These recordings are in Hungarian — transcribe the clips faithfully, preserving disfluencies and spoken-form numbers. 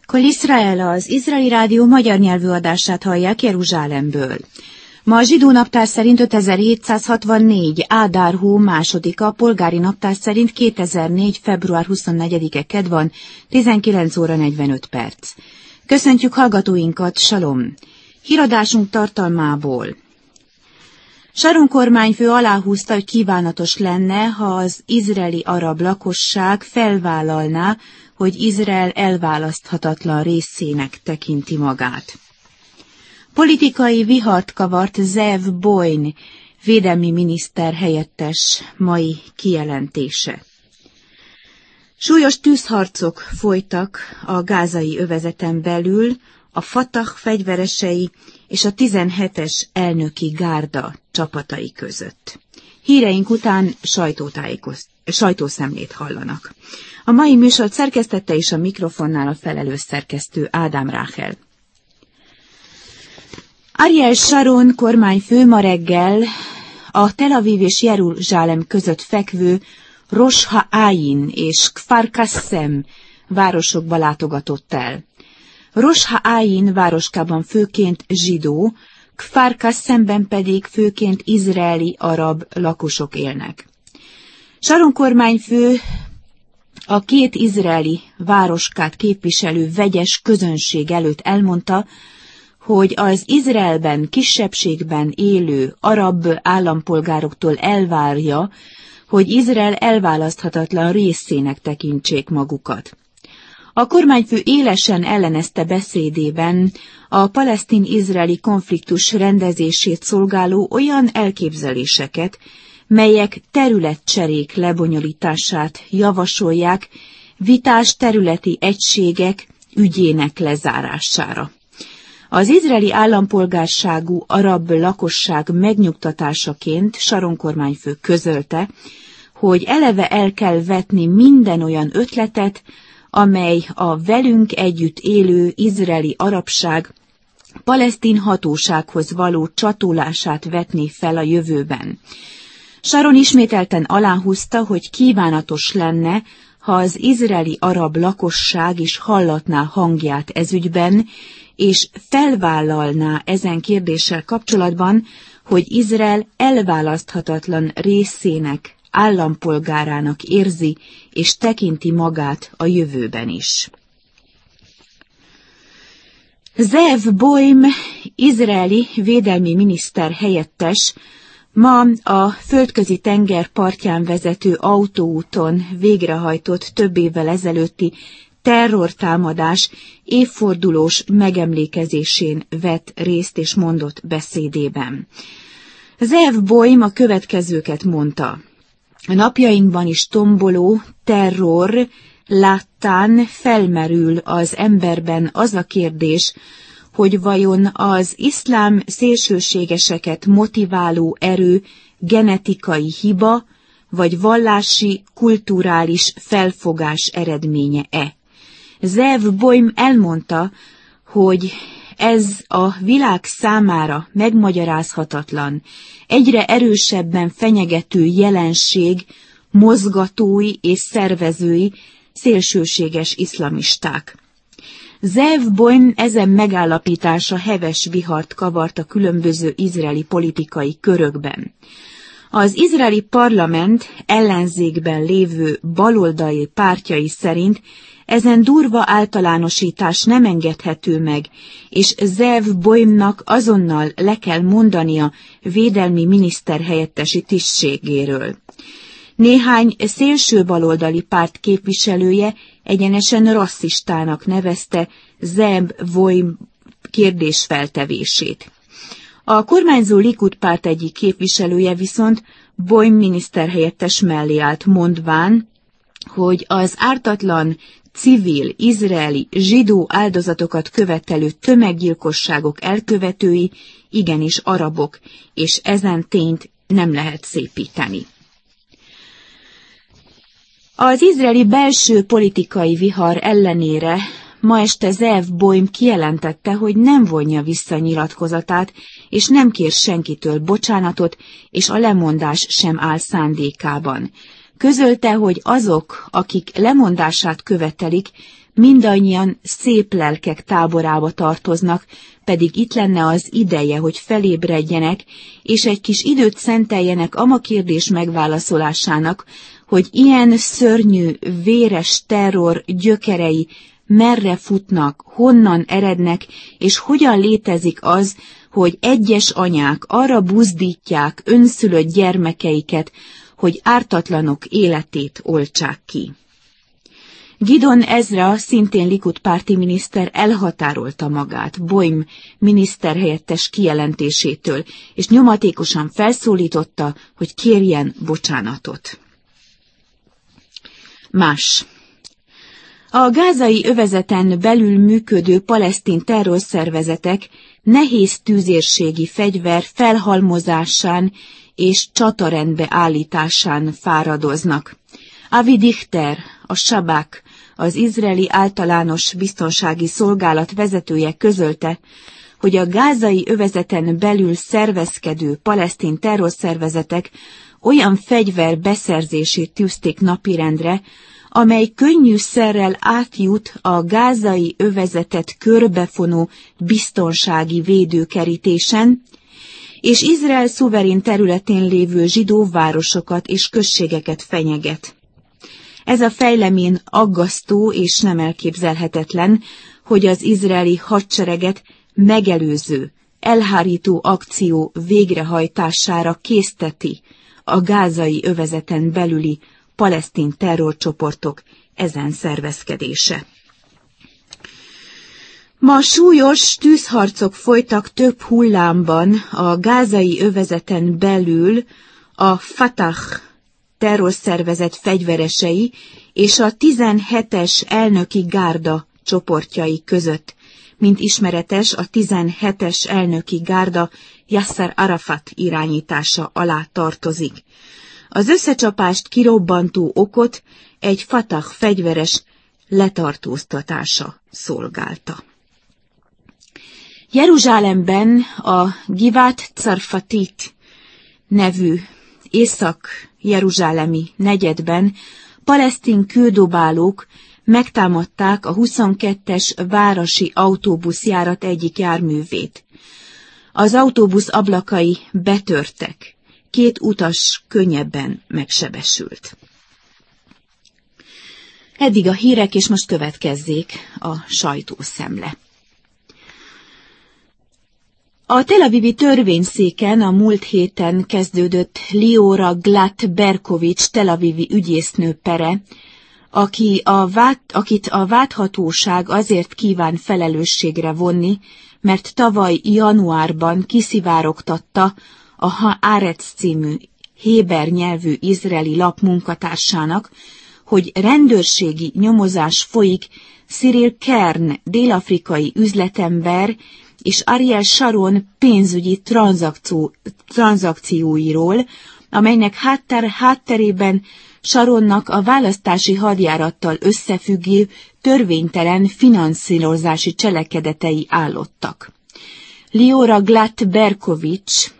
Kol Israel, az Izraeli Rádió magyar nyelvű adását hallják Jeruzsálemből. Ma a zsidó naptár szerint ötezer-hétszázhatvannégy Ádár hó másodika, polgári naptár szerint kétezer-négy február huszonnegyedike kedd van, tizenkilenc óra negyvenöt perc. Köszöntjük hallgatóinkat, salom! Híradásunk tartalmából. Sharon kormányfő aláhúzta, hogy kívánatos lenne, ha az izraeli arab lakosság felvállalná, hogy Izrael elválaszthatatlan részének tekinti magát. Politikai vihart kavart Zeev Boyn, védelmi miniszter helyettes mai kijelentése. Súlyos tűzharcok folytak a gázai övezeten belül, a Fatah fegyveresei és a tizenhetes elnöki gárda csapatai között. Híreink után sajtószemlét hallanak. A mai műsort szerkesztette és a mikrofonnál a felelős szerkesztő Ádám Ráhel. Ariel Sharon kormányfő ma reggel a Tel Aviv és Jeruzsálem között fekvő Rosh HaAyin és Kfar Kasszem városokba látogatott el. Rosh HaAyin városkában főként zsidó, Kfar Kasszemben pedig főként izraeli arab lakosok élnek. Sharon kormányfő a két izraeli városkát képviselő vegyes közönség előtt elmondta, hogy az Izraelben kisebbségben élő arab állampolgároktól elvárja, hogy Izrael elválaszthatatlan részének tekintsék magukat. A kormányfő élesen ellenezte beszédében a palesztin-izraeli konfliktus rendezését szolgáló olyan elképzeléseket, melyek területcserék lebonyolítását javasolják vitás területi egységek ügyének lezárására. Az izraeli állampolgárságú arab lakosság megnyugtatásaként Sharon kormányfő közölte, hogy eleve el kell vetni minden olyan ötletet, amely a velünk együtt élő izraeli arabság palesztin hatósághoz való csatolását vetné fel a jövőben. Sharon ismételten aláhúzta, hogy kívánatos lenne, ha az izraeli arab lakosság is hallatná hangját ezügyben, és felvállalná ezen kérdéssel kapcsolatban, hogy Izrael elválaszthatatlan részének, állampolgárának érzi és tekinti magát a jövőben is. Zeev Boym, izraeli védelmi miniszter helyettes, ma a földközi tenger partján vezető autóúton végrehajtott több évvel ezelőtti terrortámadás évfordulós megemlékezésén vett részt és mondott beszédében. Zeev Boym a következőket mondta. A napjainkban is tomboló terror láttán felmerül az emberben az a kérdés, hogy vajon az iszlám szélsőségeseket motiváló erő genetikai hiba, vagy vallási, kulturális felfogás eredménye-e. Zeev Boym elmondta, hogy ez a világ számára megmagyarázhatatlan, egyre erősebben fenyegető jelenség mozgatói és szervezői szélsőséges iszlamisták. Zeev Boym ezen megállapítása heves vihart kavart a különböző izraeli politikai körökben. Az izraeli parlament ellenzékben lévő baloldali pártjai szerint ezen durva általánosítás nem engedhető meg, és Zeev Boymnak azonnal le kell mondania védelmi miniszter helyettesi tisztségéről. Néhány szélső baloldali párt képviselője egyenesen rasszistának nevezte Zeev Boym kérdésfeltevését. A kormányzó Likud párt egyik képviselője viszont Boym miniszterhelyettes mellé állt, mondván, hogy az ártatlan, civil, izraeli, zsidó áldozatokat követelő tömeggyilkosságok elkövetői igenis arabok, és ezen tényt nem lehet szépíteni. Az izraeli belső politikai vihar ellenére ma este Zeev Boym kijelentette, hogy nem vonja vissza nyilatkozatát, és nem kér senkitől bocsánatot, és a lemondás sem áll szándékában. Közölte, hogy azok, akik lemondását követelik, mindannyian szép lelkek táborába tartoznak, pedig itt lenne az ideje, hogy felébredjenek, és egy kis időt szenteljenek ama kérdés megválaszolásának, hogy ilyen szörnyű, véres terror gyökerei merre futnak, honnan erednek, és hogyan létezik az, hogy egyes anyák arra buzdítják önszülött gyermekeiket, hogy ártatlanok életét oltsák ki. Gidon Ezra, szintén Likud párti miniszter elhatárolta magát Boim miniszterhelyettes kijelentésétől, és nyomatékosan felszólította, hogy kérjen bocsánatot. Más. A gázai övezeten belül működő palesztin terrorszervezetek nehéz tüzérségi fegyver felhalmozásán és csatarendbe állításán fáradoznak. Avi Dichter, a Sabak, az izraeli általános biztonsági szolgálat vezetője közölte, hogy a gázai övezeten belül szervezkedő palesztin terrorszervezetek olyan fegyver beszerzését tűzték napirendre, amely könnyűszerrel átjut a gázai övezetet körbefonó biztonsági védőkerítésen, és Izrael szuverén területén lévő zsidó városokat és községeket fenyeget. Ez a fejlemény aggasztó és nem elképzelhetetlen, hogy az izraeli hadsereget megelőző, elhárító akció végrehajtására készteti a gázai övezeten belüli palesztin terrorcsoportok ezen szervezkedése. Ma súlyos tűzharcok folytak több hullámban a gázai övezeten belül a Fatah terrorszervezet fegyveresei és a tizenhetes elnöki gárda csoportjai között. Mint ismeretes, a tizenhetes elnöki gárda Yasser Arafat irányítása alá tartozik. Az összecsapást kirobbantó okot egy Fatah fegyveres letartóztatása szolgálta. Jeruzsálemben a Givat Carfatit nevű észak-jeruzsálemi negyedben palesztin kődobálók megtámadták a huszonkettes városi autóbuszjárat egyik járművét. Az autóbusz ablakai betörtek, két utas könnyebben megsebesült. Eddig a hírek, és most következzék a sajtószemle. A Tel Avivi törvényszéken a múlt héten kezdődött Liora Glatt-Berkovics Tel Avivi ügyésznő pere, aki a vád, akit a vádhatóság azért kíván felelősségre vonni, mert tavaly januárban kiszivárogtatta a Haaretz című héber nyelvű izraeli lap munkatársának, hogy rendőrségi nyomozás folyik Cyril Kern dél-afrikai üzletember és Ariel Sharon pénzügyi tranzakció, tranzakcióiról, amelynek hátter, hátterében Sharonnak a választási hadjárattal összefüggő törvénytelen finanszírozási cselekedetei állottak. Liora Glatt-Berkovics,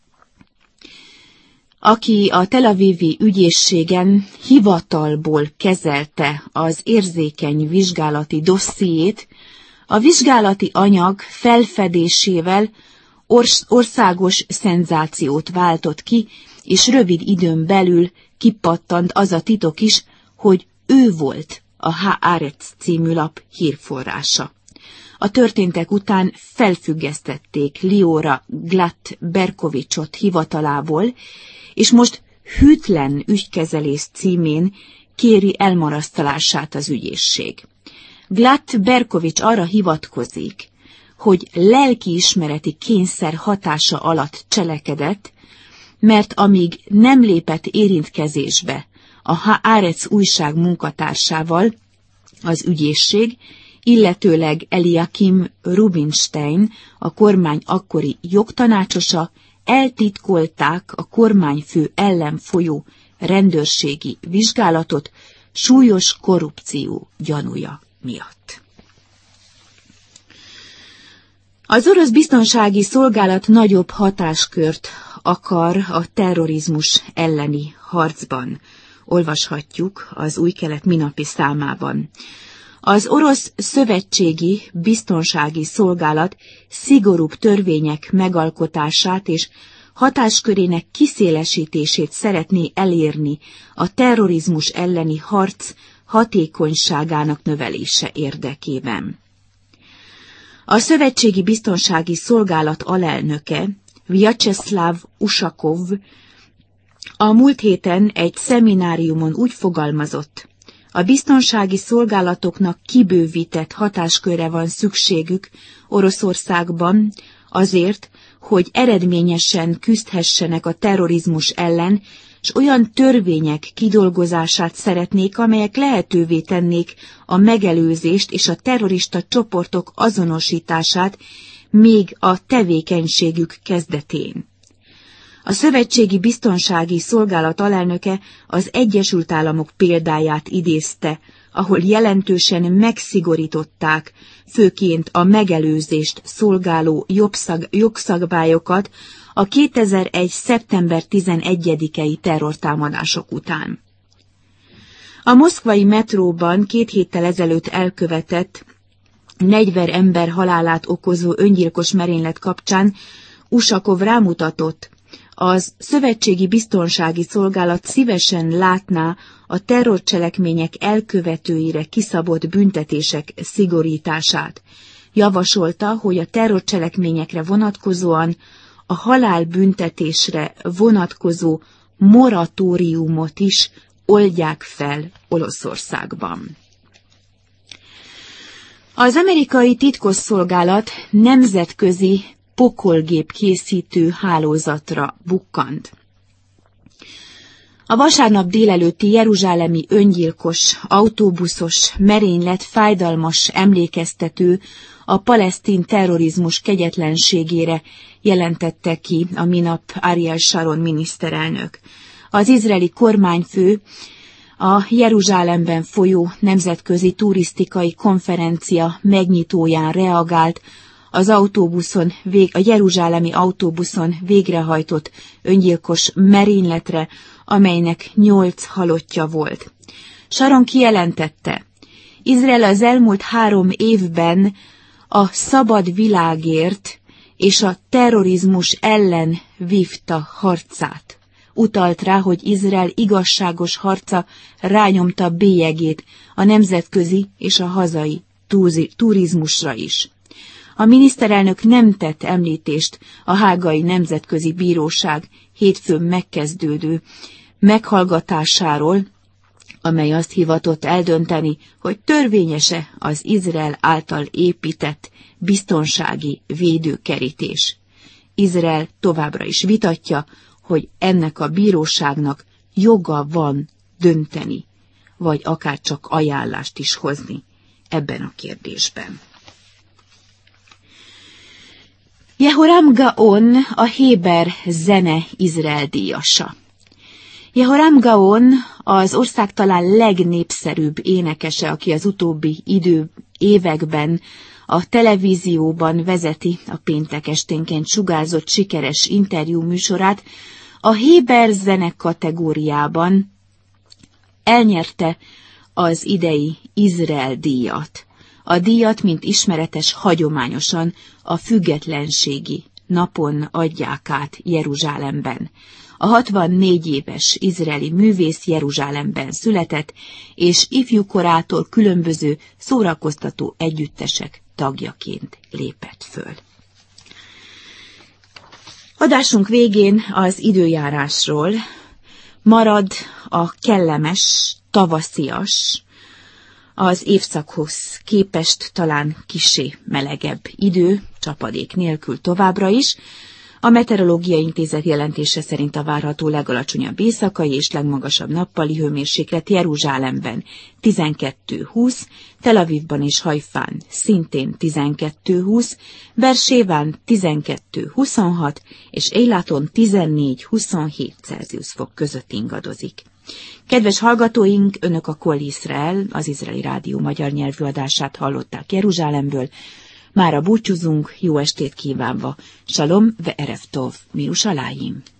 aki a Tel Avivi ügyészségen hivatalból kezelte az érzékeny vizsgálati dossziét, a vizsgálati anyag felfedésével orsz- országos szenzációt váltott ki, és rövid időn belül kipattant az a titok is, hogy ő volt a Haaretz című lap hírforrása. A történtek után felfüggesztették Liora Glatt-Berkovicsot hivatalából, és most hűtlen ügykezelés címén kéri elmarasztalását az ügyészség. Glatt-Berkovics arra hivatkozik, hogy lelkiismereti kényszer hatása alatt cselekedett, mert amíg nem lépett érintkezésbe a Haaretz újság munkatársával, az ügyészség, illetőleg Eliakim Rubinstein, a kormány akkori jogtanácsosa, eltitkolták a kormányfő ellen folyó rendőrségi vizsgálatot súlyos korrupció gyanúja miatt. Az orosz biztonsági szolgálat nagyobb hatáskört akar a terrorizmus elleni harcban. olvashatjuk az Új Kelet minapi számában. Az orosz szövetségi biztonsági szolgálat szigorúbb törvények megalkotását és hatáskörének kiszélesítését szeretné elérni a terrorizmus elleni harc hatékonyságának növelése érdekében. A Szövetségi Biztonsági Szolgálat alelnöke, Vyacheslav Ushakov, a múlt héten egy szemináriumon úgy fogalmazott, a biztonsági szolgálatoknak kibővített hatáskörre van szükségük Oroszországban azért, hogy eredményesen küzdhessenek a terrorizmus ellen, és olyan törvények kidolgozását szeretnék, amelyek lehetővé tennék a megelőzést és a terrorista csoportok azonosítását még a tevékenységük kezdetén. A Szövetségi Biztonsági Szolgálat alelnöke az Egyesült Államok példáját idézte, ahol jelentősen megszigorították főként a megelőzést szolgáló jogszabályokat a kétezer-egy. szeptember tizenegyedikei terrortámadások után. A moszkvai metróban két héttel ezelőtt elkövetett negyven ember halálát okozó öngyilkos merénylet kapcsán Ushakov rámutatott, az Szövetségi Biztonsági Szolgálat szívesen látná a terrorcselekmények elkövetőire kiszabott büntetések szigorítását. Javasolta, hogy a terrorcselekményekre vonatkozóan a halálbüntetésre vonatkozó moratóriumot is oldják fel Oroszországban. Az amerikai titkosszolgálat nemzetközi pokolgép készítő hálózatra bukkant. A vasárnap délelőtti jeruzsálemi öngyilkos, autóbuszos merénylet fájdalmas emlékeztető a palesztin terrorizmus kegyetlenségére, jelentette ki a minap Ariel Sharon miniszterelnök. Az izraeli kormányfő a Jeruzsálemben folyó nemzetközi turisztikai konferencia megnyitóján reagált az autóbuszon, a jeruzsálemi autóbuszon végrehajtott öngyilkos merényletre, amelynek nyolc halottja volt. Sharon kijelentette, Izrael az elmúlt három évben a szabad világért és a terrorizmus ellen vívta harcát. Utalt rá, hogy Izrael igazságos harca rányomta bélyegét a nemzetközi és a hazai turizmusra is. A miniszterelnök nem tett említést a Hágai Nemzetközi Bíróság hétfőn megkezdődő meghallgatásáról, amely azt hivatott eldönteni, hogy törvényese az Izrael által épített biztonsági védőkerítés. Izrael továbbra is vitatja, hogy ennek a bíróságnak joga van dönteni, vagy akár csak ajánlást is hozni ebben a kérdésben. Jehoram Gaon a Héber zene Izrael díjasa. Jehoram Gaon az ország talán legnépszerűbb énekese, aki az utóbbi idő években a televízióban vezeti a péntek esténként sugárzott sikeres interjú műsorát, a Héber zene kategóriában elnyerte az idei Izrael díjat. A díjat, mint ismeretes, hagyományosan a függetlenségi napon adják át Jeruzsálemben. A hatvannégy éves izraeli művész Jeruzsálemben született, és ifjúkorától különböző szórakoztató együttesek tagjaként lépett föl. Adásunk végén az időjárásról marad a kellemes, tavaszias, az évszakhoz képest talán kissé melegebb idő, csapadék nélkül továbbra is. A Meteorológiai Intézet jelentése szerint a várható legalacsonyabb éjszakai és legmagasabb nappali hőmérséklet Jeruzsálemben tizenkettő húsz, Tel Avivban és Hajfán szintén tizenkettő húsz, Berséván tizenkettő huszonhat és Élaton tizennégy huszonhét Celsius fok között ingadozik. Kedves hallgatóink, Önök a Kol Israel, az Izraeli Rádió magyar nyelvű adását hallották Jeruzsálemből. Mára búcsúzunk, jó estét kívánva. Shalom ve erev tov, Mirushalayim.